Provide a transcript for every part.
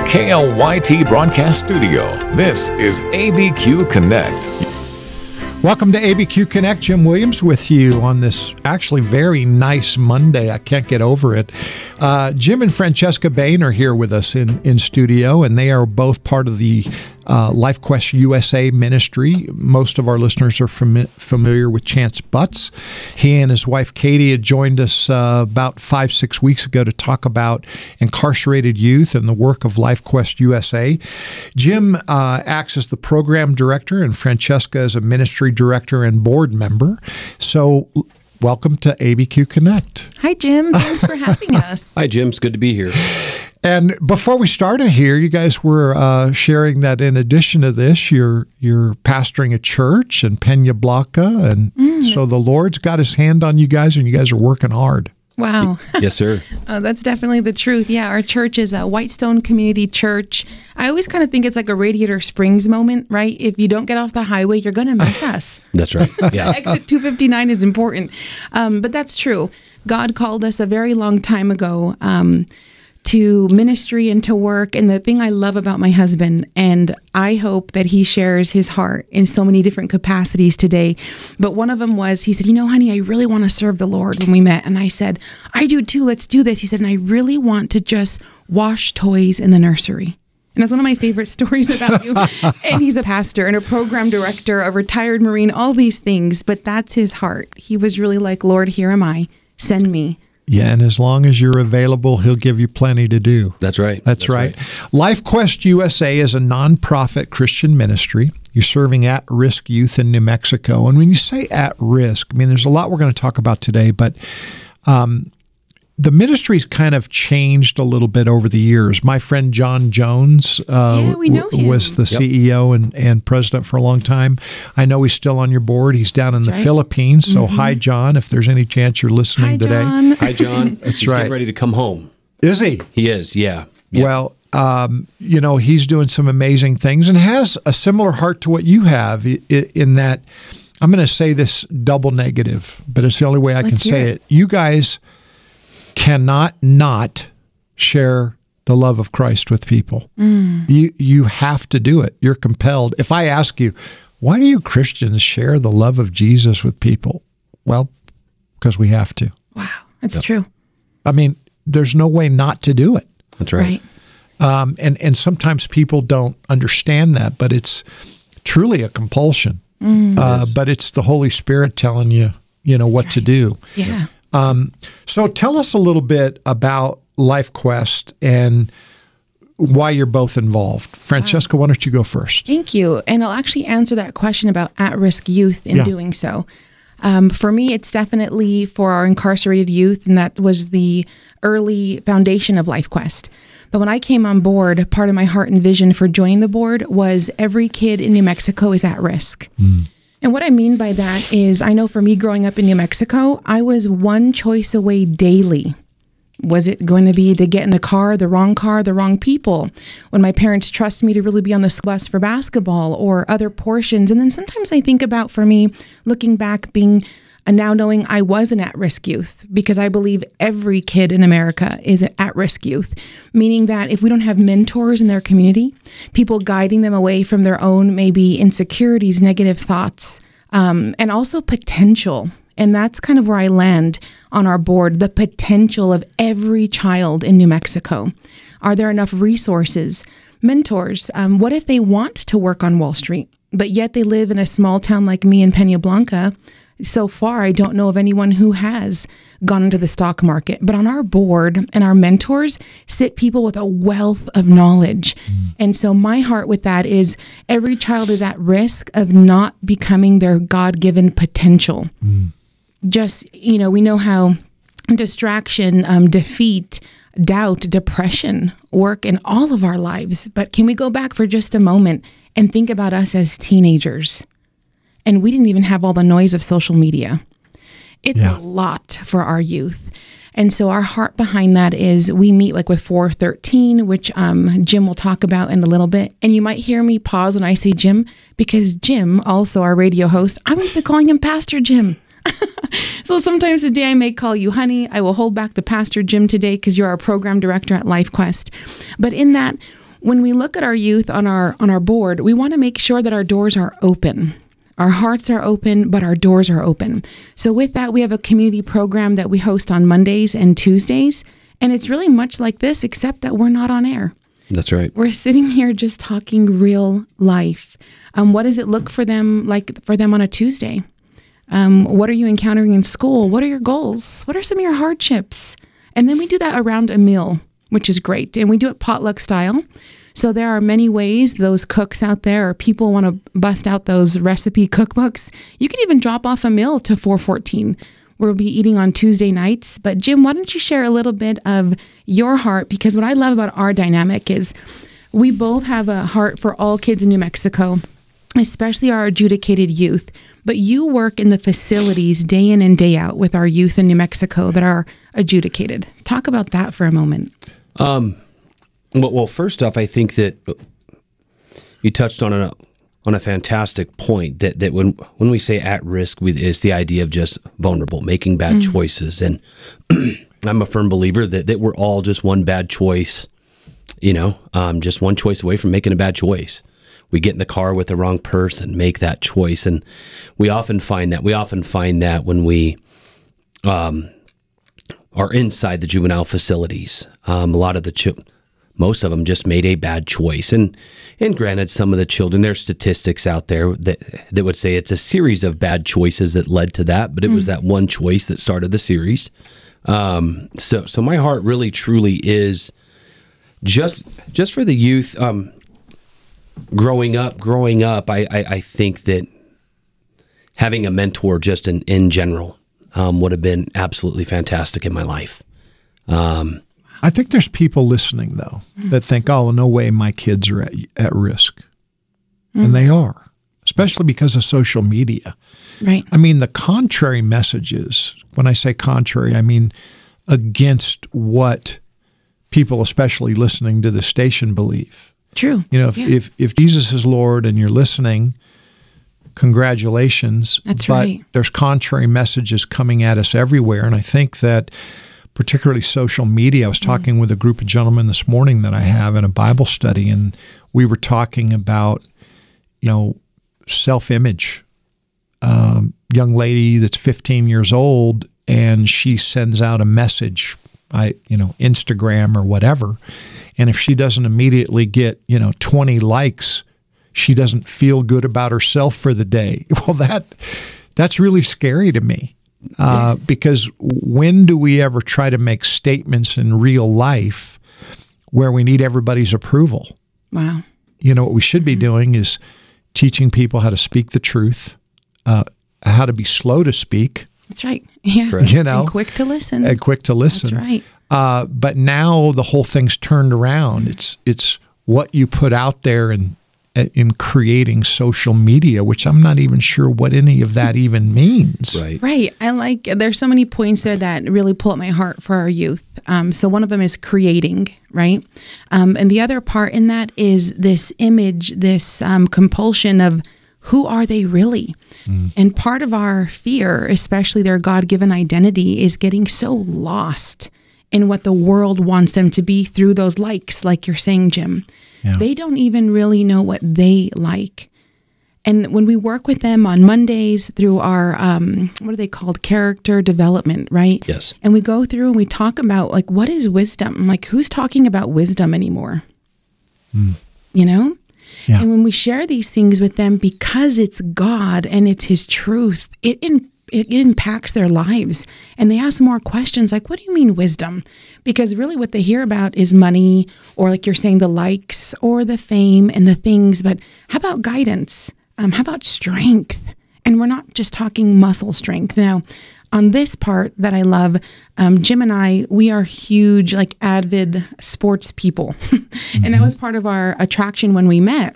KLYT Broadcast Studio, this is ABQ Connect. Welcome to ABQ Connect. Jim Williams with you on this actually very nice Monday. I can't get over it. Jim and Francesca Bain are here with us in studio, and they are both part of the LifeQuest USA ministry. Most of our listeners are familiar with Chance Butts. He and his wife Katie had joined us about 5-6 weeks ago to talk about incarcerated youth and the work of LifeQuest USA. Jim acts as the program director, and Francesca is a ministry director and board member. So welcome to ABQ Connect. Hi, Jim. Thanks for having us. Hi, Jim. It's good to be here. And before we started here, you guys were sharing that in addition to this, you're pastoring a church in Peña Blanca, and so the Lord's got his hand on you guys, and you guys are working hard. Wow. Yes, sir. That's definitely the truth. Yeah, our church is a Whitestone Community Church. I always kind of think it's like a Radiator Springs moment, right? If you don't get off the highway, you're going to miss us. That's right. Yeah. Exit 259 is important. But that's true. God called us a very long time ago to ministry and to work. And the thing I love about my husband, and I hope that he shares his heart in so many different capacities today. But one of them was, he said, honey, I really want to serve the Lord when we met. And I said, I do too. Let's do this. He said, and I really want to just wash toys in the nursery. And that's one of my favorite stories about you. And he's a pastor and a program director, a retired Marine, all these things. But that's his heart. He was really like, Lord, here am I. Send me. Yeah, and as long as you're available, he'll give you plenty to do. That's right. That's right. LifeQuest USA is a nonprofit Christian ministry. You're serving at-risk youth in New Mexico. And when you say at-risk, I mean, there's a lot we're going to talk about today, but the ministry's kind of changed a little bit over the years. My friend John Jones we know him. Was the CEO and president for a long time. I know he's still on your board. He's down in the Philippines. So hi, John, if there's any chance you're listening today. John. Hi, John. That's He's right. getting ready to come home. Is he? He is, yeah. Well, he's doing some amazing things and has a similar heart to what you have in that, I'm going to say this double negative, but it's the only way I can say it. You guys cannot not share the love of Christ with people. You have to do it. You're compelled. If I ask you, why do you Christians share the love of Jesus with people? Well, because we have to. Wow, that's true. I mean, there's no way not to do it. That's right. And sometimes people don't understand that, but it's truly a compulsion. But it's the Holy Spirit telling you, what to do. Yeah. So tell us a little bit about LifeQuest and why you're both involved. Francesca, why don't you go first? Thank you. And I'll actually answer that question about at-risk youth in doing so. For me, it's definitely for our incarcerated youth, and that was the early foundation of LifeQuest. But when I came on board, part of my heart and vision for joining the board was every kid in New Mexico is at risk. And what I mean by that is, I know for me growing up in New Mexico, I was one choice away daily. Was it going to be to get in the car, the wrong people? When my parents trust me to really be on the bus for basketball or other portions. And then sometimes I think about, for me, looking back, being now knowing I was an at-risk youth, because I believe every kid in America is an at-risk youth, meaning that if we don't have mentors in their community, people guiding them away from their own maybe insecurities, negative thoughts, and also potential. And that's kind of where I land on our board, the potential of every child in New Mexico. Are there enough resources, mentors? What if they want to work on Wall Street, but yet they live in a small town like me in Peña Blanca? So far, I don't know of anyone who has gone into the stock market. But on our board and our mentors sit people with a wealth of knowledge. And so my heart with that is every child is at risk of not becoming their God-given potential. Just, we know how distraction, defeat, doubt, depression work in all of our lives. But can we go back for just a moment and think about us as teenagers? And we didn't even have all the noise of social media. It's a lot for our youth. And so our heart behind that is we meet like with 413, which Jim will talk about in a little bit. And you might hear me pause when I say Jim, because Jim, also our radio host, I'm used to calling him Pastor Jim. So sometimes today I may call you honey. I will hold back the Pastor Jim today because you're our program director at LifeQuest. But in that, when we look at our youth on our board, we want to make sure that our doors are open. Our hearts are open, but our doors are open. So with that, we have a community program that we host on Mondays and Tuesdays. And it's really much like this, except that we're not on air. That's right. We're sitting here just talking real life. What does it look for them on a Tuesday? What are you encountering in school? What are your goals? What are some of your hardships? And then we do that around a meal, which is great. And we do it potluck style. So there are many ways those cooks out there or people want to bust out those recipe cookbooks. You can even drop off a meal to 414. We'll be eating on Tuesday nights. But Jim, why don't you share a little bit of your heart? Because what I love about our dynamic is we both have a heart for all kids in New Mexico, especially our adjudicated youth. But you work in the facilities day in and day out with our youth in New Mexico that are adjudicated. Talk about that for a moment. Well, first off, I think that you touched on a fantastic point that when we say at risk, it's the idea of just vulnerable, making bad choices. And I'm a firm believer that we're all just one bad choice, just one choice away from making a bad choice. We get in the car with the wrong person, make that choice. And we often find that when we are inside the juvenile facilities. Most of them just made a bad choice. And granted, some of the children, there's statistics out there that would say it's a series of bad choices that led to that, but it was that one choice that started the series. So my heart really, truly is just for the youth. Growing up, I think that having a mentor just in general would have been absolutely fantastic in my life. I think there's people listening, though, that think, oh, no way my kids are at risk. And they are, especially because of social media. Right. I mean, the contrary messages, when I say contrary, I mean against what people, especially listening to the station, believe. True. If Jesus is Lord and you're listening, congratulations. That's right. But there's contrary messages coming at us everywhere. And I think that particularly social media. I was talking with a group of gentlemen this morning that I have in a Bible study, and we were talking about, self-image. Young lady that's 15 years old, and she sends out a message, Instagram or whatever, and if she doesn't immediately get, 20 likes, she doesn't feel good about herself for the day. Well, that's really scary to me. Yes. Because when do we ever try to make statements in real life where we need everybody's approval? Wow. What we should be doing is teaching people how to speak the truth, how to be slow to speak. That's right. Yeah. And quick to listen. That's right. But now the whole thing's turned around. It's what you put out there in creating social media, which I'm not even sure what any of that even means. Right. There's so many points there that really pull at my heart for our youth. So one of them is creating, right? And the other part in that is this image, this compulsion of who are they really? And part of our fear, especially their God-given identity, is getting so lost in what the world wants them to be through those likes, like you're saying, Jim. Yeah. They don't even really know what they like. And when we work with them on Mondays through our, what are they called? Character development, right? Yes. And we go through and we talk about, what is wisdom? Who's talking about wisdom anymore? Yeah. And when we share these things with them, because it's God and it's His truth, it impacts their lives. And they ask more questions like, what do you mean wisdom? Because really what they hear about is money, or like you're saying, the likes or the fame and the things. But how about guidance? How about strength? And we're not just talking muscle strength. Now, on this part that I love, Jim and I, we are huge, avid sports people. And that was part of our attraction when we met.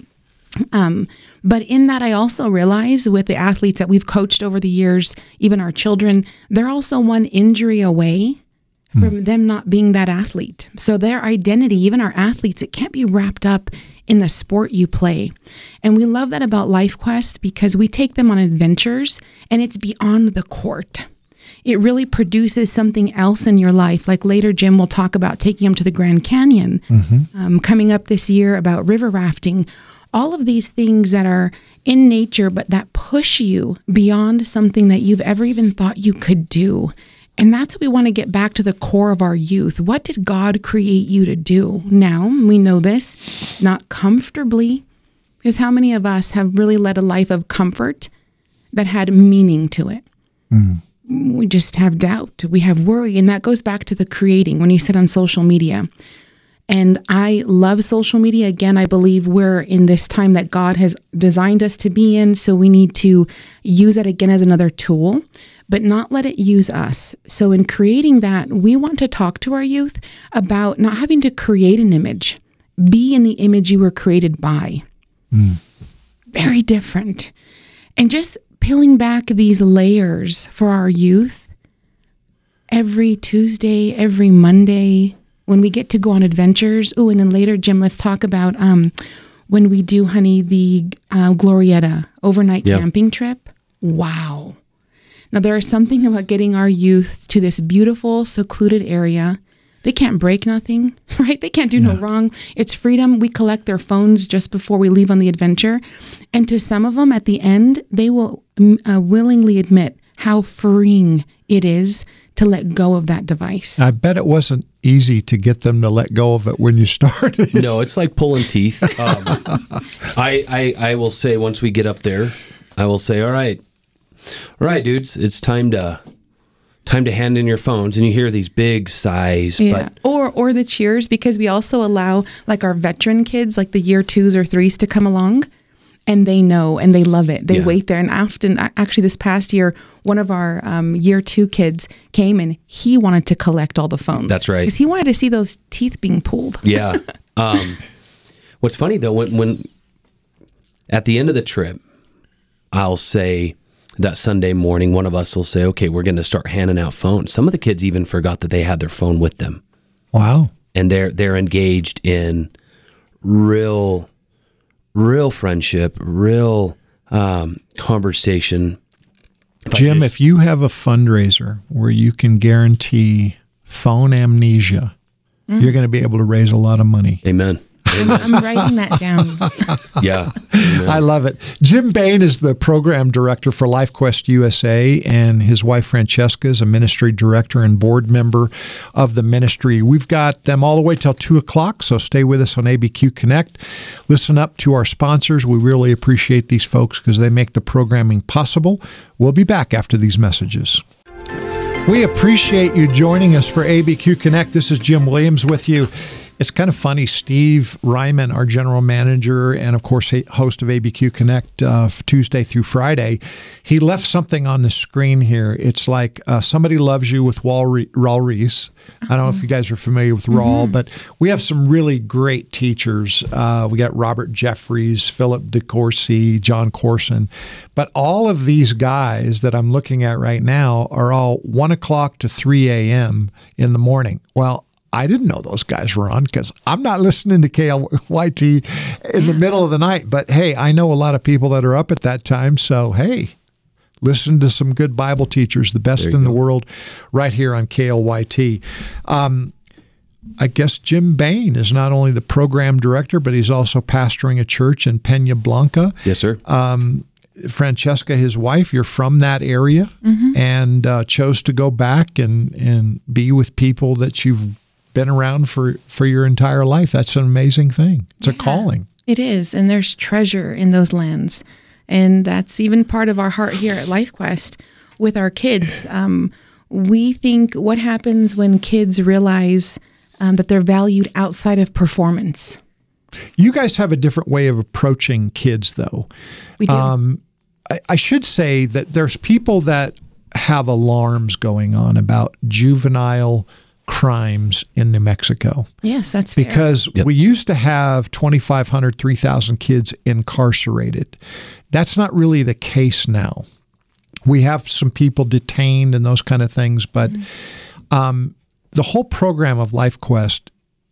But in that, I also realize with the athletes that we've coached over the years, even our children, they're also one injury away from them not being that athlete. So their identity, even our athletes, it can't be wrapped up in the sport you play. And we love that about LifeQuest because we take them on adventures and it's beyond the court. it really produces something else in your life. Like later, Jim will talk about taking them to the Grand Canyon, coming up this year about river rafting, all of these things that are in nature, but that push you beyond something that you've ever even thought you could do. And that's what we want to get back to the core of our youth. What did God create you to do? Now, we know this, not comfortably, because how many of us have really led a life of comfort that had meaning to it? We just have doubt. We have worry. And that goes back to the creating when you said on social media. And I love social media. Again, I believe we're in this time that God has designed us to be in. So we need to use it again as another tool, but not let it use us. So in creating that, we want to talk to our youth about not having to create an image. Be in the image you were created by. Very different. And just peeling back these layers for our youth every Tuesday, every Monday, when we get to go on adventures. Oh, and then later, Jim, let's talk about when we do, honey, the Glorieta overnight camping trip. Wow. Now, there is something about getting our youth to this beautiful, secluded area. They can't break nothing, right? They can't do no wrong. It's freedom. We collect their phones just before we leave on the adventure. And to some of them, at the end, they will willingly admit how freeing it is to let go of that device. I bet it wasn't easy to get them to let go of it when you started. No, it's like pulling teeth. I will say once we get up there, I will say, all right, dudes, it's time to hand in your phones. And you hear these big sighs. Yeah. But or the cheers, because we also allow like our veteran kids, like the year 2s or 3s, to come along. And they know and they love it. They wait there. And often, actually this past year, one of our year 2 kids came and he wanted to collect all the phones. That's right. Because he wanted to see those teeth being pulled. Yeah. What's funny though, when at the end of the trip, I'll say that Sunday morning, one of us will say, okay, we're going to start handing out phones. Some of the kids even forgot that they had their phone with them. Wow. And they're engaged in real friendship, real conversation. Jim, if you have a fundraiser where you can guarantee phone amnesia, you're going to be able to raise a lot of money. Amen. I'm writing that down. Yeah. Amen. I love it. Jim Bain is the program director for LifeQuest USA, and his wife Francesca is a ministry director and board member of the ministry. We've got them all the way till 2 o'clock, so stay with us on ABQ Connect. Listen up to our sponsors. We really appreciate these folks because they make the programming possible. We'll be back after these messages. We appreciate you joining us for ABQ Connect. This is Jim Williams with you. It's kind of funny. Steve Ryman, our general manager and, of course, host of ABQ Connect Tuesday through Friday, he left something on the screen here. It's like Somebody Loves You with Raul Reese. I don't know if you guys are familiar with Raul, but we have some really great teachers. We got Robert Jeffries, Philip DeCourcy, John Corson. But all of these guys that I'm looking at right now are all 1 o'clock to 3 a.m. in the morning. Well, I didn't know those guys were on because I'm not listening to KLYT in the middle of the night. But, hey, I know a lot of people that are up at that time. So, hey, listen to some good Bible teachers, the best in the world, right here on KLYT. I guess Jim Bain is not only the program director, but he's also pastoring a church in Peña Blanca. Yes, sir. Francesca, his wife, you're from that area and chose to go back and be with people that you've been around for your entire life. That's an amazing thing. It's a calling. It is. And there's treasure in those lands. And that's even part of our heart here at LifeQuest with our kids. We think what happens when kids realize that they're valued outside of performance. You guys have a different way of approaching kids, though. We do. I should say that there's people that have alarms going on about juvenile crimes in New Mexico. Yes, that's fair. Because we used to have 2,500, 3,000 kids incarcerated. That's not really the case now. We have some people detained and those kind of things, but the whole program of LifeQuest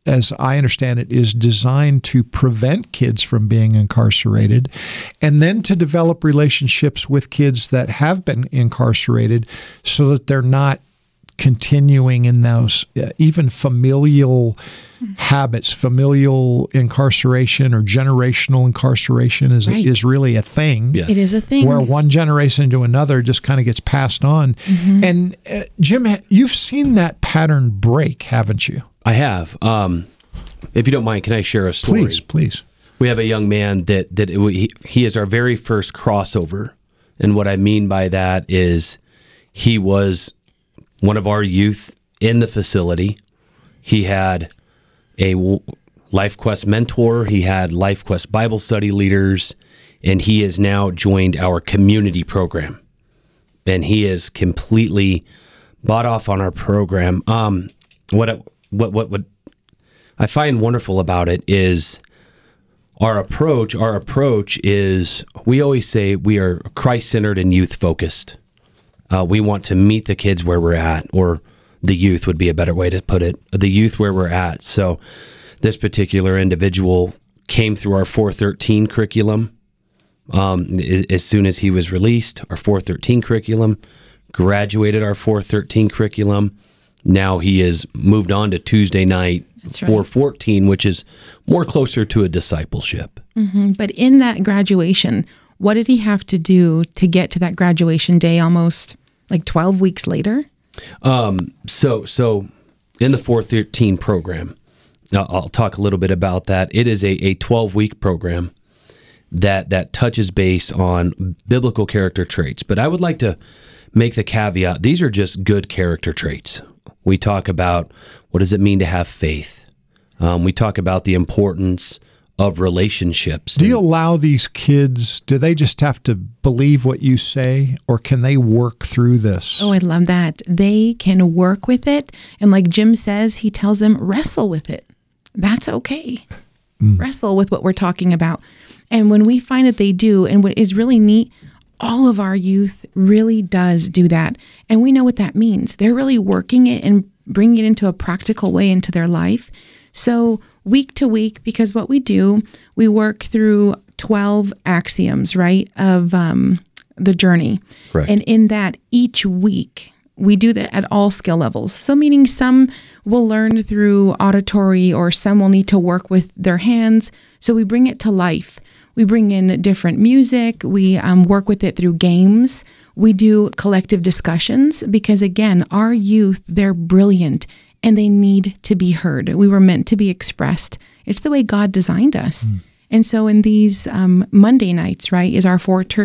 as I understand it, is designed to prevent kids from being incarcerated, and then to develop relationships with kids that have been incarcerated so that they're not continuing in those even familial habits. Familial incarceration or generational incarceration is really a thing. Yes. It is a thing. Where one generation to another just kind of gets passed on. Mm-hmm. And Jim, you've seen that pattern break, haven't you? I have. If you don't mind, can I share a story? Please. We have a young man he is our very first crossover. And what I mean by that is he was one of our youth in the facility. He had a LifeQuest mentor. He had LifeQuest Bible study leaders, and he has now joined our community program. And he is completely bought off on our program. What I find wonderful about it is our approach. Our approach is, we always say we are Christ-centered and youth-focused. We want to meet the kids where we're at, or the youth would be a better way to put it, the youth where we're at. So this particular individual came through our 413 curriculum. As soon as he was released, our 413 curriculum, graduated our 413 curriculum. Now he has moved on to Tuesday night, 414, which is more closer to a discipleship. Mm-hmm. But in that graduation, what did he have to do to get to that graduation day almost like 12 weeks later? So in the 413 program, I'll talk a little bit about that. It is a 12-week program that touches base on biblical character traits. But I would like to make the caveat, these are just good character traits. We talk about what does it mean to have faith. We talk about the importance of relationships. Do you allow these kids, do they just have to believe what you say, or can they work through this? Oh, I love that. They can work with it. And like Jim says, he tells them, wrestle with it. That's okay. Wrestle with what we're talking about. And when we find that they do, and what is really neat, all of our youth really does do that. And we know what that means. They're really working it and bringing it into a practical way into their life. So week to week, because what we do, we work through 12 axioms, right, of the journey. Correct. And in that, each week, we do that at all skill levels. So meaning some will learn through auditory, or some will need to work with their hands. So we bring it to life. We bring in different music. We work with it through games. We do collective discussions because, again, our youth, they're brilliant and they need to be heard. We were meant to be expressed. It's the way God designed us. And so in these Monday nights, right, is our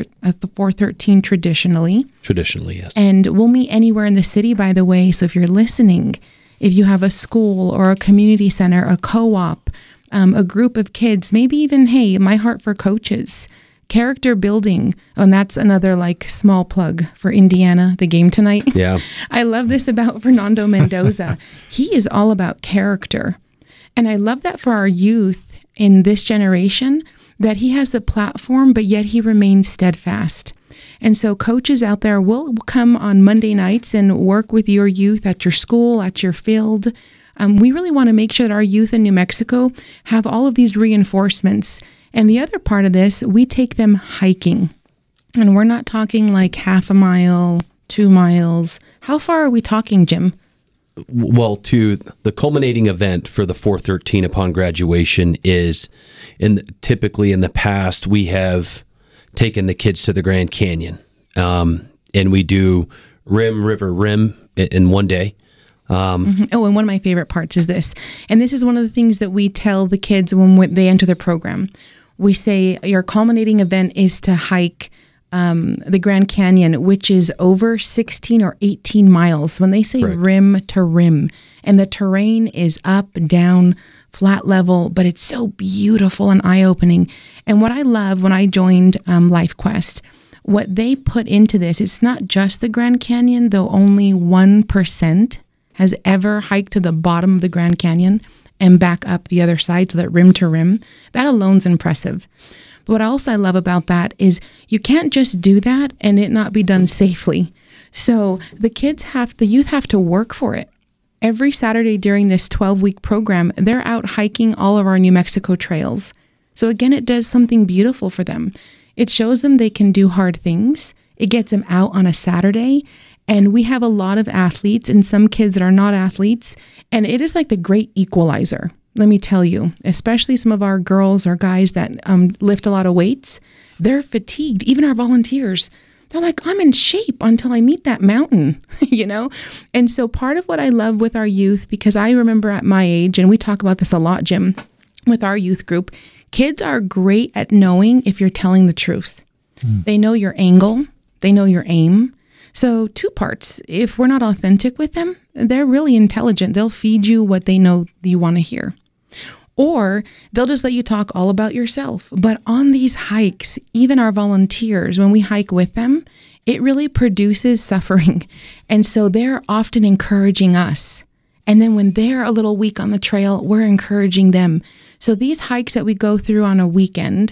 413 traditionally. Traditionally, yes. And we'll meet anywhere in the city, by the way. So if you're listening, if you have a school or a community center, a co-op, a group of kids, maybe even, hey, My Heart for Coaches, character building. And that's another like small plug for Indiana, the game tonight. Yeah. I love this about Fernando Mendoza. He is all about character. And I love that for our youth in this generation, that he has the platform, but yet he remains steadfast. And so coaches out there will come on Monday nights and work with your youth at your school, at your field. We really want to make sure that our youth in New Mexico have all of these reinforcements. And the other part of this, we take them hiking. And we're not talking like half a mile, 2 miles. How far are we talking, Jim? Well, to the culminating event for the 413 upon graduation is, typically in the past, we have taken the kids to the Grand Canyon. And we do River Rim in one day. And one of my favorite parts is this. And this is one of the things that we tell the kids when they enter the program. We say your culminating event is to hike the Grand Canyon, which is over 16 or 18 miles. When they say Correct. Rim to rim, and the terrain is up, down, flat level, but it's so beautiful and eye-opening. And what I love when I joined LifeQuest, what they put into this, it's not just the Grand Canyon, though only 1% has ever hiked to the bottom of the Grand Canyon and back up the other side, so that rim to rim. That alone's impressive. But what else I love about that is you can't just do that and it not be done safely. So the youth have to work for it. Every Saturday during this 12-week program, they're out hiking all of our New Mexico trails. So again, it does something beautiful for them. It shows them they can do hard things. It gets them out on a Saturday. And we have a lot of athletes and some kids that are not athletes. And it is like the great equalizer, let me tell you, especially some of our girls or guys that lift a lot of weights. They're fatigued, even our volunteers. They're like, I'm in shape until I meet that mountain, you know? And so part of what I love with our youth, because I remember at my age, and we talk about this a lot, Jim, with our youth group, kids are great at knowing if you're telling the truth. They know your angle. They know your aim. So 2 parts. If we're not authentic with them, they're really intelligent. They'll feed you what they know you want to hear. Or they'll just let you talk all about yourself. But on these hikes, even our volunteers, when we hike with them, it really produces suffering. And so they're often encouraging us. And then when they're a little weak on the trail, we're encouraging them. So these hikes that we go through on a weekend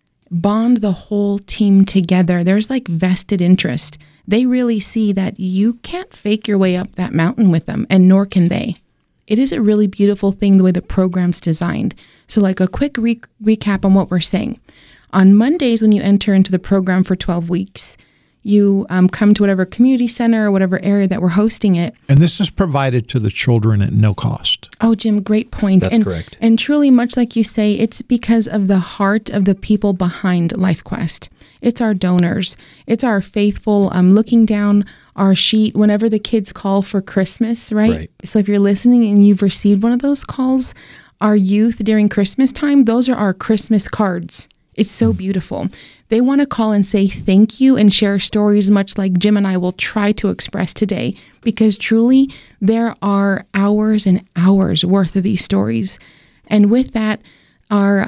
bond the whole team together. There's like vested interest. They really see that you can't fake your way up that mountain with them, and nor can they. It is a really beautiful thing the way the program's designed. So like a quick recap on what we're saying. On Mondays, when you enter into the program for 12 weeks, you come to whatever community center or whatever area that we're hosting it. And this is provided to the children at no cost. Oh, Jim, great point. That's correct. And truly, much like you say, it's because of the heart of the people behind LifeQuest. It's our donors. It's our faithful looking down our sheet whenever the kids call for Christmas, right? So if you're listening and you've received one of those calls, our youth during Christmas time, those are our Christmas cards. It's so beautiful. They want to call and say thank you and share stories much like Jim and I will try to express today, because truly there are hours and hours worth of these stories. And with that, our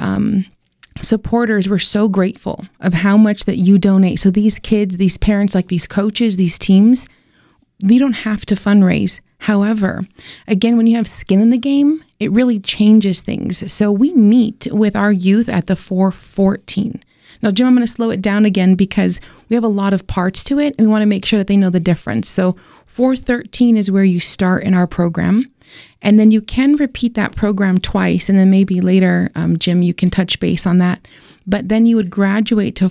supporters, we're so grateful of how much that you donate. So these kids, these parents, like these coaches, these teams, we don't have to fundraise. However, again, when you have skin in the game, it really changes things. So we meet with our youth at the 414. Now, Jim, I'm going to slow it down again because we have a lot of parts to it, and we want to make sure that they know the difference. So 413 is where you start in our program. And then you can repeat that program twice, and then maybe later, Jim, you can touch base on that. But then you would graduate to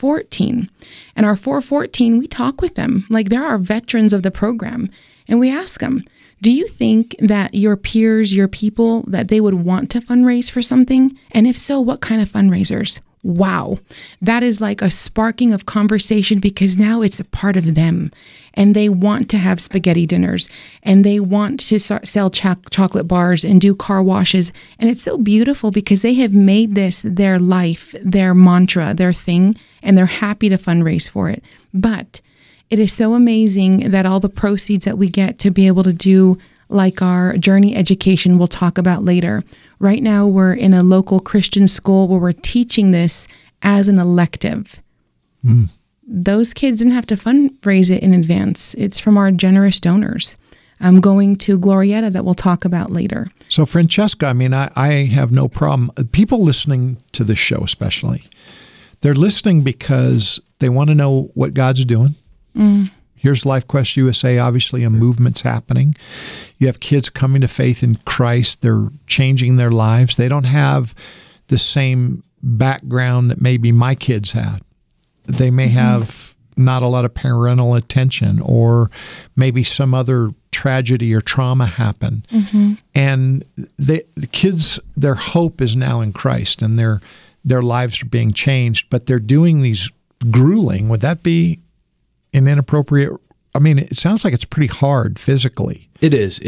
414. And our 414, we talk with them like they're our veterans of the program. And we ask them, do you think that your peers, your people, that they would want to fundraise for something? And if so, what kind of fundraisers? Wow, that is like a sparking of conversation, because now it's a part of them, and they want to have spaghetti dinners, and they want to sell chocolate bars and do car washes. And it's so beautiful because they have made this their life, their mantra, their thing, and they're happy to fundraise for it. But it is so amazing that all the proceeds that we get to be able to do, like our Journey education we'll talk about later. Right now, we're in a local Christian school where we're teaching this as an elective. Those kids didn't have to fundraise it in advance. It's from our generous donors. I'm going to Glorietta that we'll talk about later. So, Francesca, I mean, I have no problem. People listening to this show especially, they're listening because they want to know what God's doing. Here's LifeQuest USA, obviously a movement's happening. You have kids coming to faith in Christ. They're changing their lives. They don't have the same background that maybe my kids had. They may have not a lot of parental attention, or maybe some other tragedy or trauma happened. And the kids, their hope is now in Christ, and their lives are being changed, but they're doing these grueling, would that be an inappropriate? I mean, it sounds like it's pretty hard physically. It is.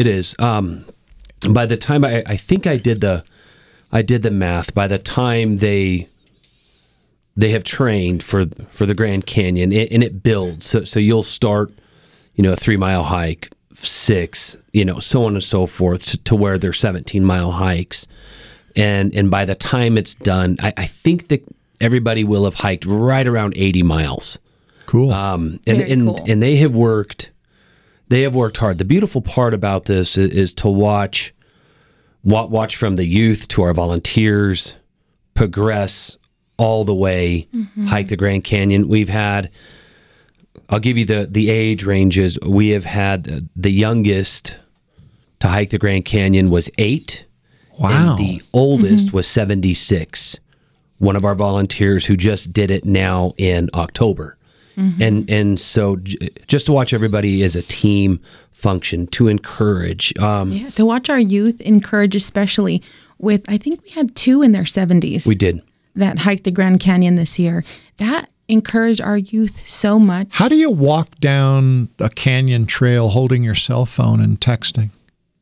By the time I think I did the math, by the time they have trained for the Grand Canyon, and it builds. So you'll start, a 3-mile hike, 6, so on and so forth, to where they're 17-mile hikes. And by the time it's done, I think that everybody will have hiked right around 80 miles. Cool. And they have worked hard. The beautiful part about this is to watch from the youth to our volunteers progress all the way, hike the Grand Canyon. We've had, I'll give you the age ranges. We have had the youngest to hike the Grand Canyon was 8. Wow. And the oldest was 76. One of our volunteers who just did it now in October. And so just to watch everybody as a team function, to encourage. To watch our youth encourage, especially with, I think we had 2 in their 70s. We did. That hiked the Grand Canyon this year. That encouraged our youth so much. How do you walk down a canyon trail holding your cell phone and texting?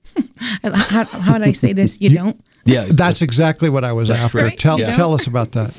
How would I say this? You don't? Yeah. That's exactly what I was after. right. Tell us about that.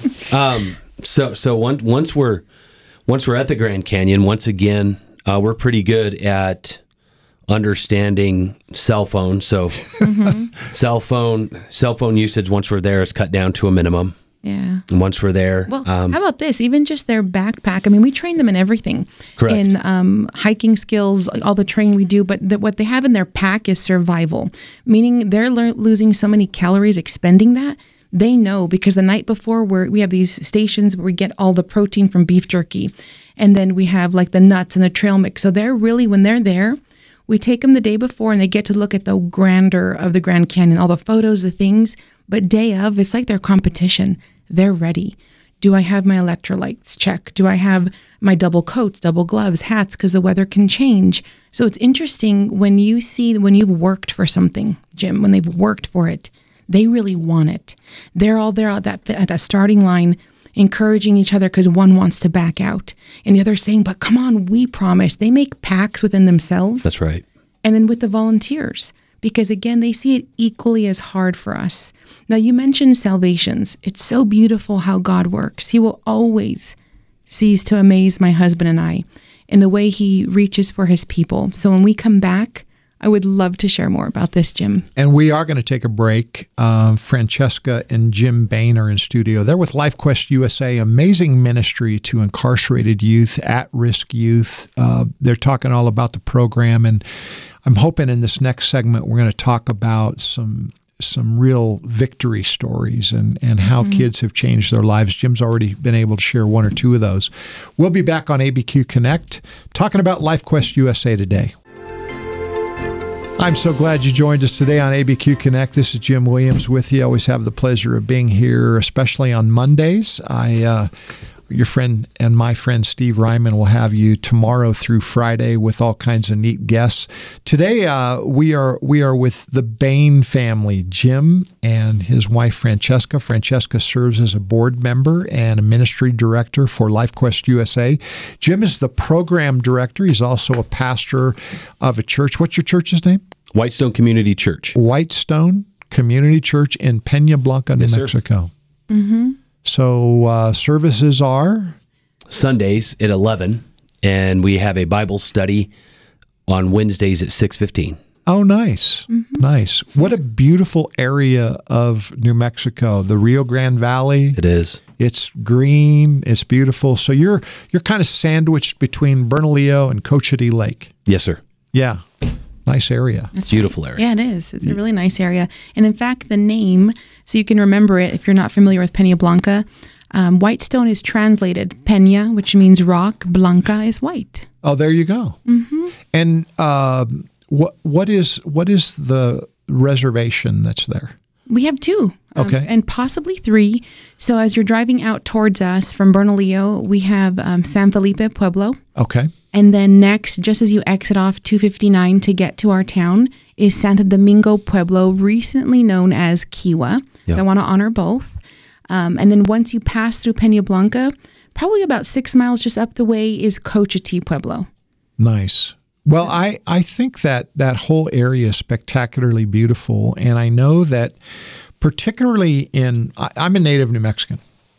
So once we're at the Grand Canyon, once again, we're pretty good at understanding cell phone. So cell phone usage once we're there is cut down to a minimum. Yeah. And once we're there, Well, how about this? Even just their backpack. I mean, we train them in everything. Correct. In hiking skills, all the training we do, but what they have in their pack is survival, meaning they're losing so many calories expending that. They know because the night before we have these stations where we get all the protein from beef jerky. And then we have like the nuts and the trail mix. So they're really, when they're there, we take them the day before and they get to look at the grandeur of the Grand Canyon, all the photos, the things. But day of, it's like their competition. They're ready. Do I have my electrolytes? Check. Do I have my double coats, double gloves, hats? Because the weather can change. So it's interesting when you've worked for something, Jim, when they've worked for it, they really want it. They're all there at that starting line, encouraging each other because one wants to back out. And the other saying, but come on, we promise. They make pacts within themselves. that's right. And then with the volunteers, because again, they see it equally as hard for us. Now, you mentioned salvations. It's so beautiful how God works. He will always cease to amaze my husband and I in the way he reaches for his people. So when we come back, I would love to share more about this, Jim. And we are going to take a break. Francesca and Jim Bain are in studio. They're with LifeQuest USA, amazing ministry to incarcerated youth, at-risk youth. They're talking all about the program, and I'm hoping in this next segment we're going to talk about some real victory stories and how kids have changed their lives. Jim's already been able to share 1 or 2 of those. We'll be back on ABQ Connect talking about LifeQuest USA today. I'm so glad you joined us today on ABQ Connect. This is Jim Williams with you. I always have the pleasure of being here, especially on Mondays. Your friend and my friend Steve Ryman will have you tomorrow through Friday with all kinds of neat guests. Today we are with the Bain family, Jim and his wife Francesca. Francesca serves as a board member and a ministry director for LifeQuest USA. Jim is the program director. He's also a pastor of a church. What's your church's name? Whitestone Community Church. Whitestone Community Church in Peña Blanca, New Mexico. Mm-hmm. So services are? Sundays at 11, and we have a Bible study on Wednesdays at 6:15. Oh, nice. Mm-hmm. Nice. What a beautiful area of New Mexico, the Rio Grande Valley. It is. It's green. It's beautiful. So you're kind of sandwiched between Bernalillo and Cochiti Lake. Yes, sir. Yeah. Nice area. That's beautiful right. area. Yeah, it is. It's a really nice area. And in fact, the name, so you can remember it if you're not familiar with Peña Blanca, Whitestone is translated Peña, which means rock. Blanca is white. Oh, there you go. Mm-hmm. And what is the reservation that's there? We have 2. Okay. And possibly 3. So as you're driving out towards us from Bernalillo, we have San Felipe Pueblo. Okay. And then next, just as you exit off 259 to get to our town, is Santo Domingo Pueblo, recently known as Kiwa. Yep. So I want to honor both. And then once you pass through Peña Blanca, probably about 6 miles just up the way is Cochiti Pueblo. Nice. Well, I think that whole area is spectacularly beautiful. And I know that particularly I'm a native New Mexican.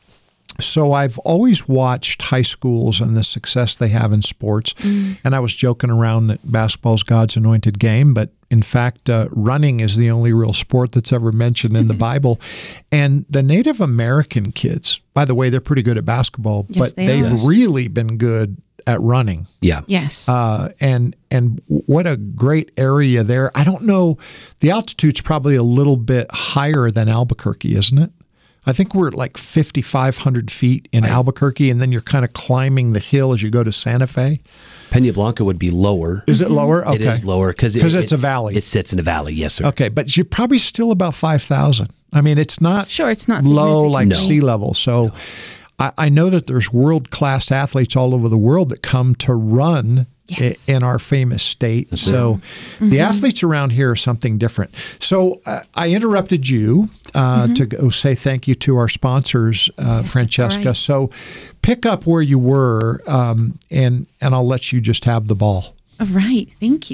So I've always watched high schools and the success they have in sports. And I was joking around that basketball's God's anointed game, but in fact, running is the only real sport that's ever mentioned in the Bible. And the Native American kids, by the way, they're pretty good at basketball, Yes, but they've really been good at running. Yeah. Yes. And what a great area there. I don't know, the altitude's probably a little bit higher than Albuquerque, isn't it? I think we're at like 5,500 feet in Albuquerque, and then you're kind of climbing the hill as you go to Santa Fe. Peña Blanca would be lower. Is it lower? Okay. It is lower because it's a valley. It sits in a valley, yes, sir. Okay, but you're probably still about 5,000. I mean, it's not it's not low like No. sea level. So I know that there's world-class athletes all over the world that come to run in our famous state. So the athletes around here are something different. So I interrupted you to go say thank you to our sponsors, Francesca. right. So pick up where you were, and I'll let you just have the ball. All right. Thank you.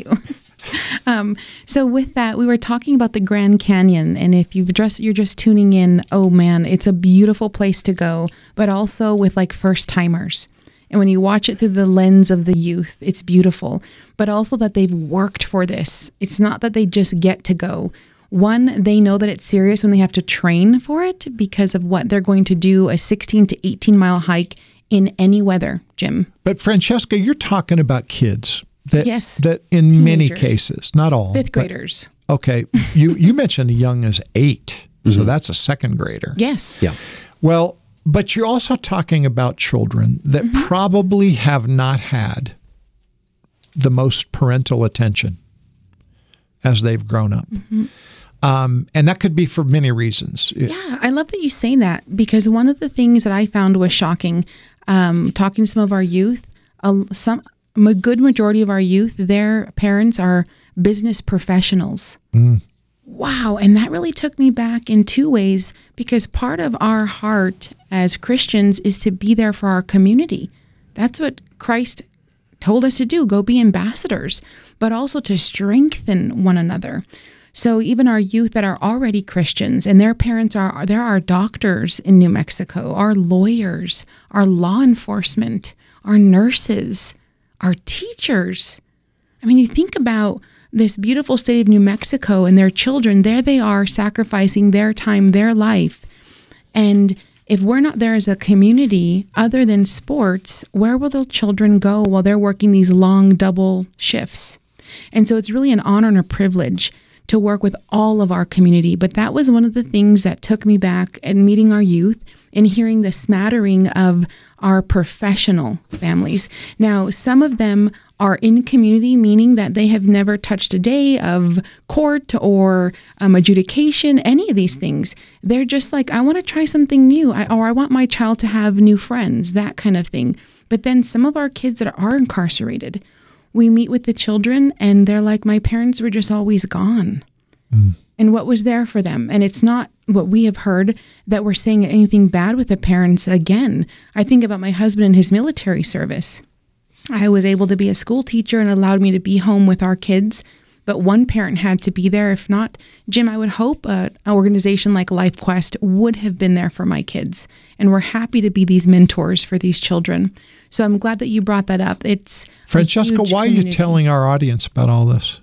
So with that, we were talking about the Grand Canyon, and if you're just tuning in, oh man, it's a beautiful place to go, but also with like first timers. And when you watch it through the lens of the youth, it's beautiful, but also that they've worked for this. It's not that they just get to go. One, they know that it's serious when they have to train for it because of what they're going to do, a 16 to 18 mile hike in any weather, Jim. But Francesca, you're talking about kids that Yes, that in many teenagers. cases, not all, Fifth but- graders. Okay, you mentioned as young as 8, so that's a second grader. Yes. Yeah. Well, but you're also talking about children that probably have not had the most parental attention as they've grown up. And that could be for many reasons. Yeah, I love that you say that because one of the things that I found was shocking, talking to some of our youth, a good majority of our youth, their parents are business professionals. Wow. And that really took me back in two ways because part of our heart as Christians is to be there for our community. That's what Christ told us to do, go be ambassadors, but also to strengthen one another. So even our youth that are already Christians and their parents there are doctors in New Mexico, our lawyers, our law enforcement, our nurses, our teachers. I mean, you think about this beautiful state of New Mexico and their children, there they are sacrificing their time, their life. And if we're not there as a community, other than sports, where will the children go while they're working these long double shifts? And so it's really an honor and a privilege to work with all of our community. But that was one of the things that took me back and meeting our youth and hearing the smattering of our professional families. Now, some of them are in community, meaning that they have never touched a day of court or adjudication, any of these things. They're just like, I want to try something new, or I want my child to have new friends, that kind of thing. But then some of our kids that are incarcerated, we meet with the children and they're like, my parents were just always gone. And what was there for them? And it's not what we have heard that we're saying anything bad with the parents again. I think about my husband and his military service. I was able to be a school teacher and allowed me to be home with our kids, but one parent had to be there. If not, Jim, I would hope an organization like LifeQuest would have been there for my kids. And we're happy to be these mentors for these children. So I'm glad that you brought that up. It's Francesca, why are you telling our audience about all this?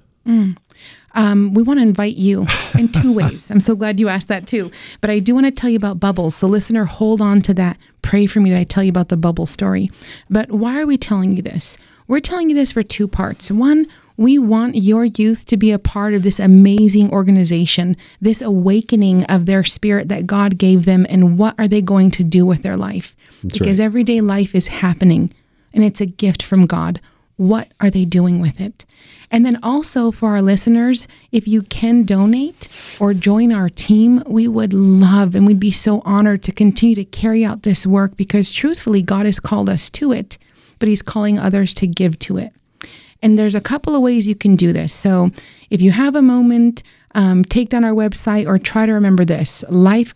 We want to invite you in two ways. I'm so glad you asked that too. But I do want to tell you about Bubbles. So listener, hold on to that. Pray for me that I tell you about the Bubble story. But why are we telling you this? We're telling you this for two parts. One, we want your youth to be a part of this amazing organization, this awakening of their spirit that God gave them, and what are they going to do with their life? Because everyday life is happening, and it's a gift from God. What are they doing with it? And then also for our listeners, if you can donate or join our team, we would love and we'd be so honored to continue to carry out this work because truthfully, God has called us to it, but He's calling others to give to it. And there's a couple of ways you can do this. So if you have a moment, take down our website or try to remember this,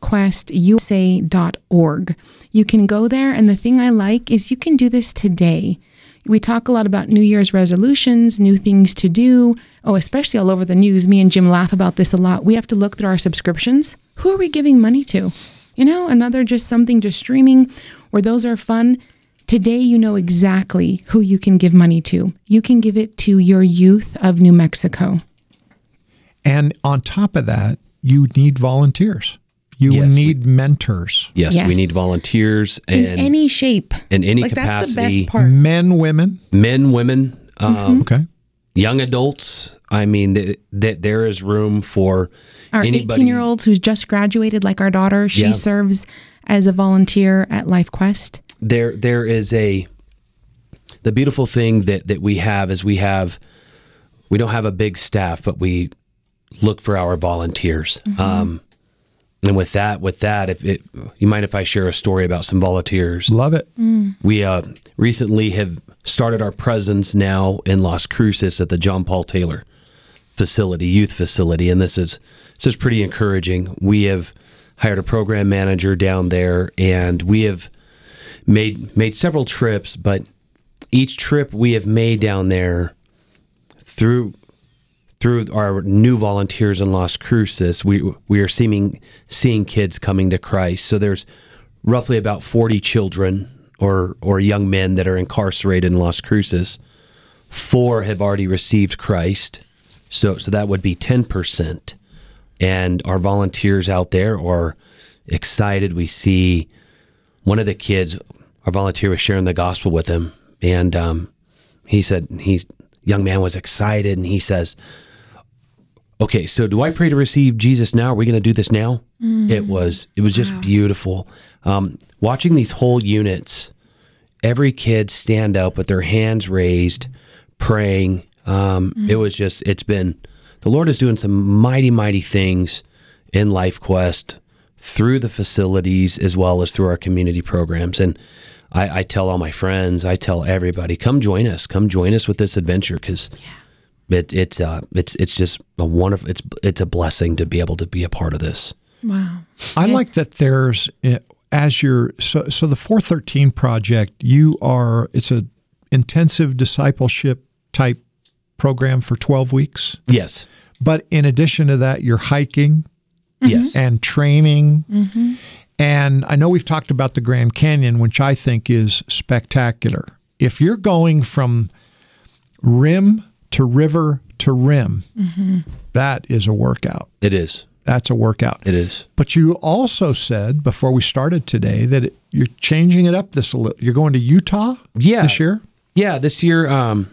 lifequestusa.org. You can go there. And the thing I like is you can do this today. We talk a lot about New Year's resolutions, new things to do. Oh, especially all over the news. Me and Jim laugh about this a lot. We have to look through our subscriptions. Who are we giving money to? You know, another just something just streaming where those are fun. Today, you know exactly who you can give money to. You can give it to your youth of New Mexico. And on top of that, you need volunteers. You need mentors. Yes, we need volunteers in any shape, in any like, capacity. That's the best part. Men, women. Men, women, Okay. young adults. I mean, that there is room for our anybody. 18-year-old who's just graduated, like our daughter, she Yeah. serves as a volunteer at LifeQuest. There is the beautiful thing that we have is we don't have a big staff, but we look for our volunteers. And with that, you mind if I share a story about some volunteers? Love it. We recently have started our presence now in Las Cruces at the John Paul Taylor youth facility, and this is pretty encouraging. We have hired a program manager down there, and we have made several trips, but each trip we have made down there through our new volunteers in Las Cruces, we are seeing kids coming to Christ. So there's roughly about 40 children or young men that are incarcerated in Las Cruces. 4 have already received Christ. So that would be 10%. And our volunteers out there are excited. We see one of the kids, our volunteer was sharing the gospel with him. And he said, young man was excited, and he says, okay, so do I pray to receive Jesus now? Are we going to do this now? It was just beautiful. Watching these whole units, every kid stand up with their hands raised, praying. The Lord is doing some mighty, mighty things in LifeQuest through the facilities as well as through our community programs. And I tell all my friends, I tell everybody, come join us with this adventure, because it's just a wonderful, it's a blessing to be able to be a part of this. Wow. I like that there's, as you're, so the 413 project, it's a intensive discipleship type program for 12 weeks. Yes. But in addition to that, you're hiking. Yes. And training. And I know we've talked about the Grand Canyon, which I think is spectacular. If you're going from rim to river to rim, that is a workout. It is. That's a workout. It is. But you also said before we started today that you're changing it up this a little. You're going to Utah this year? Yeah, this year.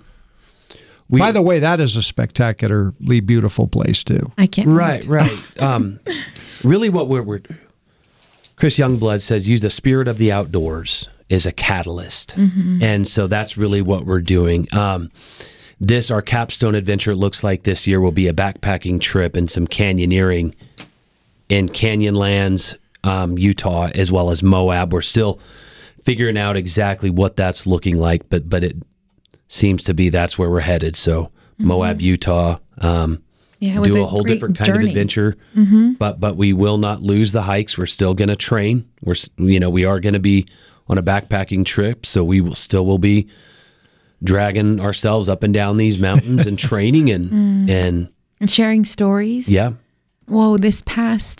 By the way, that is a spectacularly beautiful place too. I can't wait. Right. Really what we're Chris Youngblood says, use the spirit of the outdoors as a catalyst. And so that's really what we're doing. Our capstone adventure looks like this year will be a backpacking trip and some canyoneering in Canyonlands, Utah, as well as Moab. We're still figuring out exactly what that's looking like, but it seems to be that's where we're headed. So Moab, Utah, do a whole different kind of adventure, but we will not lose the hikes. We're still going to train. We are going to be on a backpacking trip, so we will be dragging ourselves up and down these mountains and training and sharing stories. Yeah. Whoa, this past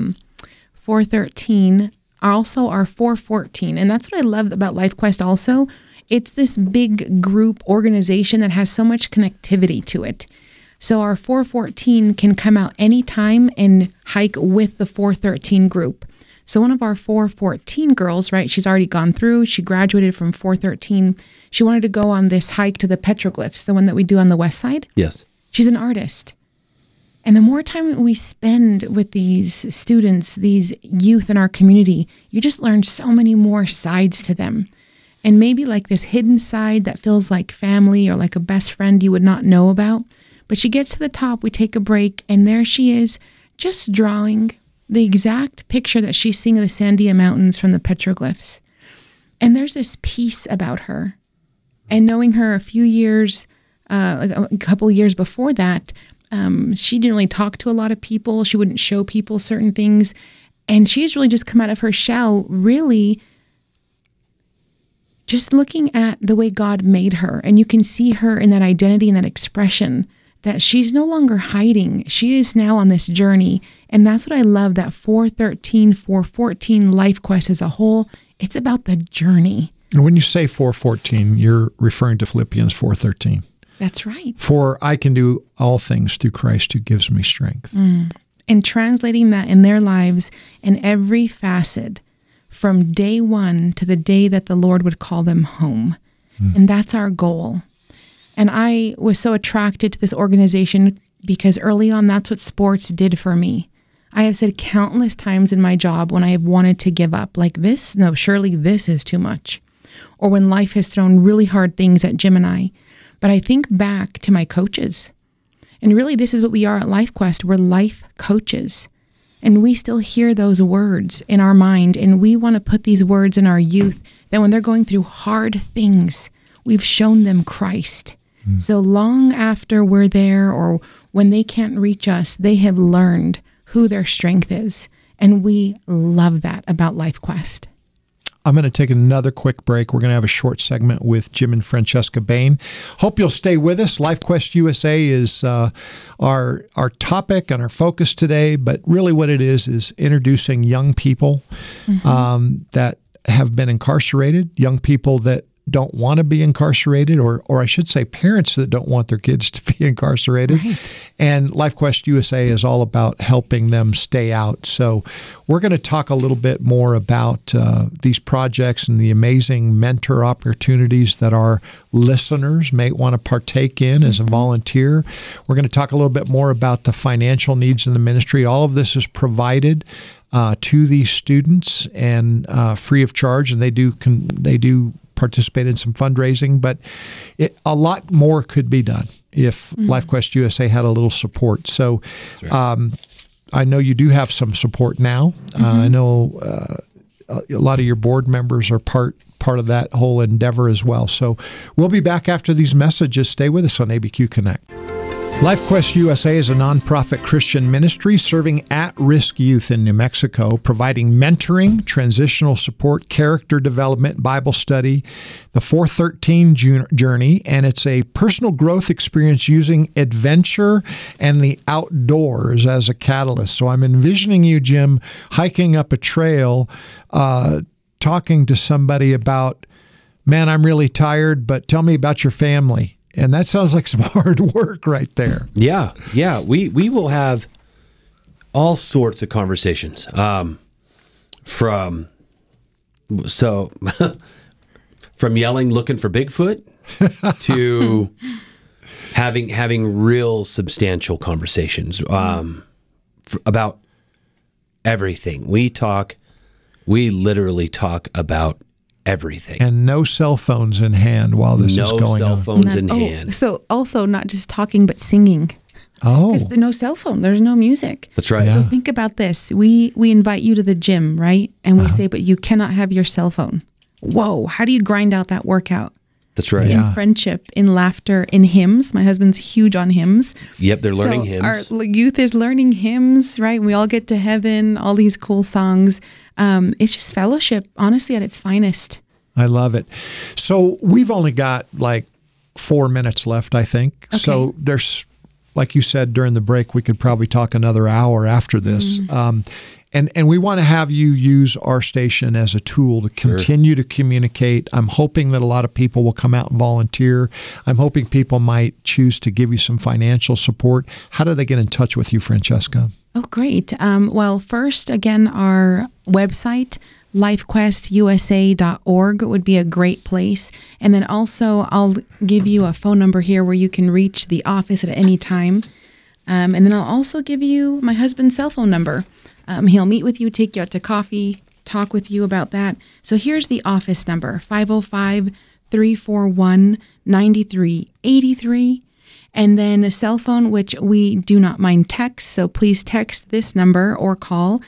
413, also our 414, and that's what I love about LifeQuest also. It's this big group organization that has so much connectivity to it. So our 414 can come out anytime and hike with the 413 group. So one of our 414 girls, right, she's already gone through, she graduated from 413. She wanted to go on this hike to the petroglyphs, the one that we do on the west side. Yes. She's an artist. And the more time we spend with these students, these youth in our community, you just learn so many more sides to them. And maybe like this hidden side that feels like family or like a best friend you would not know about. But she gets to the top, we take a break, and there she is, just drawing the exact picture that she's seeing of the Sandia Mountains from the petroglyphs. And there's this peace about her. And knowing her a few years, like a couple of years before that, she didn't really talk to a lot of people. She wouldn't show people certain things. And she's really just come out of her shell, really just looking at the way God made her. And you can see her in that identity and that expression that she's no longer hiding. She is now on this journey. And that's what I love, that 413, 414 LifeQuest as a whole. It's about the journey. And when you say 414, you're referring to Philippians 4:13. That's right. For I can do all things through Christ who gives me strength. And translating that in their lives in every facet from day one to the day that the Lord would call them home. And that's our goal. And I was so attracted to this organization because early on, that's what sports did for me. I have said countless times in my job when I have wanted to give up, like this, no, surely this is too much. Or when life has thrown really hard things at Jim and I. But I think back to my coaches. And really, this is what we are at LifeQuest. We're life coaches. And we still hear those words in our mind. And we want to put these words in our youth that when they're going through hard things, we've shown them Christ. So long after we're there or when they can't reach us, they have learned who their strength is. And we love that about LifeQuest. I'm going to take another quick break. We're going to have a short segment with Jim and Francesca Bain. Hope you'll stay with us. LifeQuest USA is our topic and our focus today, but really what it is introducing young people that have been incarcerated, young people that don't want to be incarcerated, or I should say parents that don't want their kids to be incarcerated. Right. And LifeQuest USA is all about helping them stay out. So we're going to talk a little bit more about these projects and the amazing mentor opportunities that our listeners may want to partake in as a volunteer. We're going to talk a little bit more about the financial needs in the ministry. All of this is provided to these students and free of charge, and they do participate in some fundraising, but a lot more could be done if LifeQuest USA had a little support. So I know you do have some support now. I know a lot of your board members are part of that whole endeavor as well. So we'll be back after these messages. Stay with us on ABQ Connect. LifeQuest USA is a nonprofit Christian ministry serving at-risk youth in New Mexico, providing mentoring, transitional support, character development, Bible study, the 413 journey, and it's a personal growth experience using adventure and the outdoors as a catalyst. So I'm envisioning you, Jim, hiking up a trail, talking to somebody about, man, I'm really tired, but tell me about your family. And that sounds like some hard work right there. Yeah. We will have all sorts of conversations. From yelling, looking for Bigfoot, to having real substantial conversations about everything. We literally talk about everything. And no cell phones in hand while this is going on. No cell phones in hand. So also not just talking, but singing. Oh. Because there's no cell phone. There's no music. That's right. So think about this. We invite you to the gym, right? And we say, but you cannot have your cell phone. Whoa. How do you grind out that workout? That's right. In friendship, in laughter, in hymns. My husband's huge on hymns. Yep, they're learning hymns. Our youth is learning hymns, right? We all get to heaven, all these cool songs. It's just fellowship, honestly, at its finest. I love it. So we've only got like 4 minutes left, I think. Okay. So there's, like you said during the break, we could probably talk another hour after this. And we want to have you use our station as a tool to continue to communicate. I'm hoping that a lot of people will come out and volunteer. I'm hoping people might choose to give you some financial support. How do they get in touch with you, Francesca? Oh, great. Well, first, again, our website, lifequestusa.org would be a great place. And then also, I'll give you a phone number here where you can reach the office at any time. And then I'll also give you my husband's cell phone number. He'll meet with you, take you out to coffee, talk with you about that. So here's the office number, 505-341-9383. And then a cell phone, which we do not mind text. So please text this number or call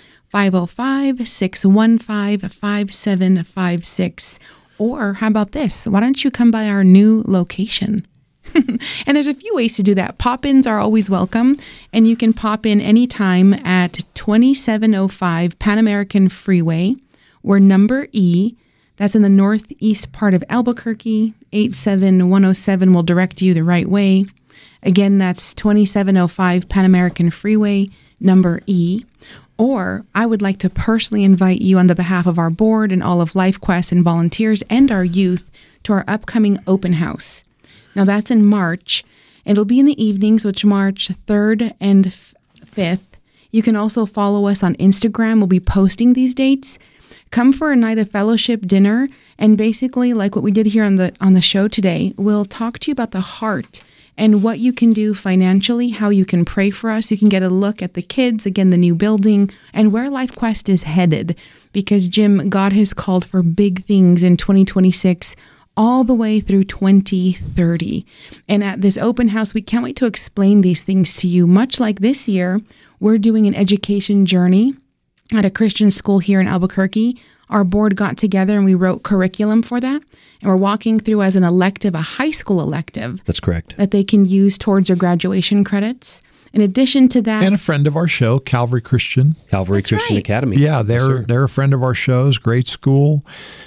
505-615-5756. Or how about this? Why don't you come by our new location? And there's a few ways to do that. Pop-ins are always welcome, and you can pop in anytime at 2705 Pan American Freeway. We're number E. That's in the northeast part of Albuquerque. 87107 will direct you the right way. Again, that's 2705 Pan American Freeway, number E. Or I would like to personally invite you on the behalf of our board and all of LifeQuest and volunteers and our youth to our upcoming open house. Now, that's in March. It'll be in the evenings, which March 3rd and 5th. You can also follow us on Instagram. We'll be posting these dates. Come for a night of fellowship dinner, and basically, like what we did here on the show today, we'll talk to you about the heart and what you can do financially, how you can pray for us. You can get a look at the kids, again, the new building, and where LifeQuest is headed. Because, Jim, God has called for big things in 2026 all the way through 2030. And at this open house, we can't wait to explain these things to you. Much like this year, we're doing an education journey at a Christian school here in Albuquerque. Our board got together and we wrote curriculum for that. And we're walking through as an elective, a high school elective. That's correct. That they can use towards their graduation credits. In addition to that. And a friend of our show, Calvary Christian. Calvary Christian Academy. Yeah, they're a friend of our show's, great school.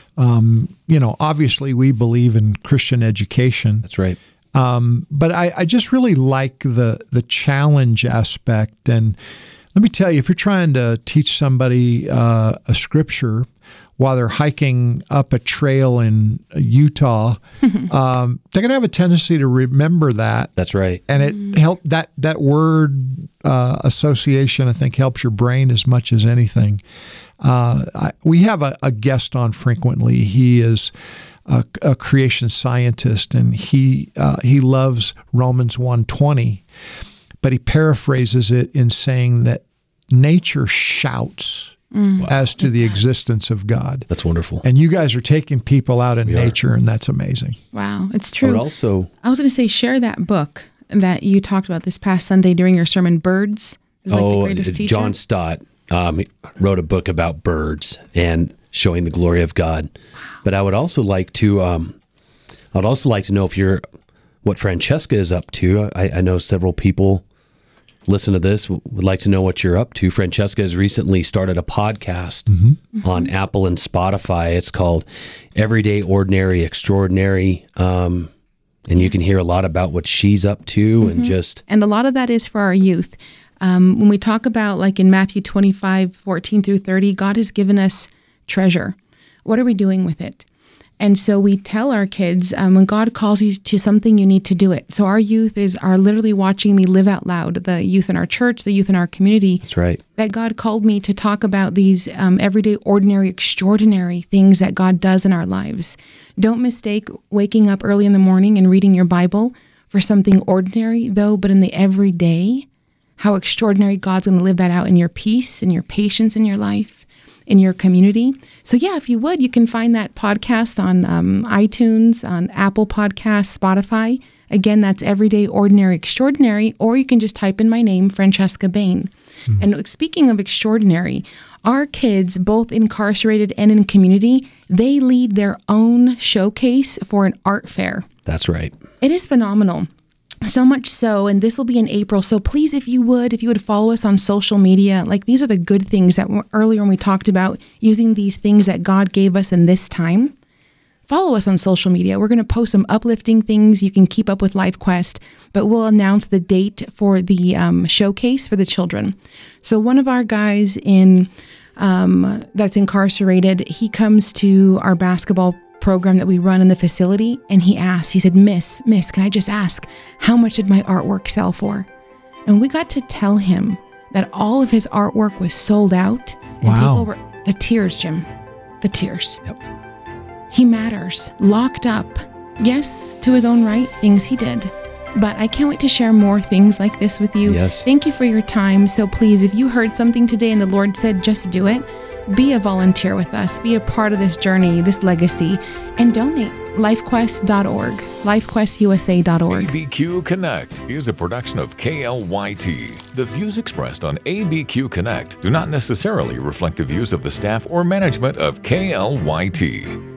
Obviously we believe in Christian education. That's right. But I just really like the challenge aspect. And let me tell you, if you're trying to teach somebody a scripture while they're hiking up a trail in Utah, they're going to have a tendency to remember that. That's right. And it that word association, I think, helps your brain as much as anything. We have a guest on frequently. He is a creation scientist, and he loves Romans 1:20, but he paraphrases it in saying that nature shouts as to the existence of God. That's wonderful. And you guys are taking people out in nature, and that's amazing. Wow, it's true. But also, I was going to say, share that book that you talked about this past Sunday during your sermon, Birds. Is like the greatest teacher. John Stott wrote a book about birds and showing the glory of God. But I would also like to, know if you're what Francesca is up to. I know several people listen to this would like to know what you're up to. Francesca has recently started a podcast on Apple and Spotify. It's called Everyday Ordinary Extraordinary. And you can hear a lot about what she's up to and a lot of that is for our youth. When we talk about, like in Matthew 25:14 through 30, God has given us treasure. What are we doing with it? And so we tell our kids, when God calls you to something, you need to do it. So our youth are literally watching me live out loud, the youth in our church, the youth in our community. That's right. That God called me to talk about these everyday, ordinary, extraordinary things that God does in our lives. Don't mistake waking up early in the morning and reading your Bible for something ordinary, though, but in the everyday, how extraordinary God's going to live that out in your peace, in your patience in your life, in your community. So yeah, if you would, you can find that podcast on iTunes, on Apple Podcasts, Spotify. Again, that's Everyday, Ordinary, Extraordinary, or you can just type in my name, Francesca Bain. And speaking of extraordinary, our kids, both incarcerated and in community, they lead their own showcase for an art fair. That's right. It is phenomenal. So much so, and this will be in April. So please, if you would follow us on social media, like these are the good things that earlier when we talked about using these things that God gave us in this time. Follow us on social media. We're going to post some uplifting things. You can keep up with LifeQuest, but we'll announce the date for the showcase for the children. So one of our guys that's incarcerated, he comes to our basketball program that we run in the facility, and he said, Miss, can I just ask, how much did my artwork sell for? And we got to tell him that all of his artwork was sold out. And people were, the tears, Jim, the tears. Yep. He matters, locked up. Yes, to his own right, things he did. But I can't wait to share more things like this with you. Yes. Thank you for your time. So please, if you heard something today and the Lord said, just do it, be a volunteer with us, be a part of this journey, this legacy, and donate. LifeQuest.org, LifeQuestUSA.org. ABQ Connect is a production of KLYT. The views expressed on ABQ Connect do not necessarily reflect the views of the staff or management of KLYT.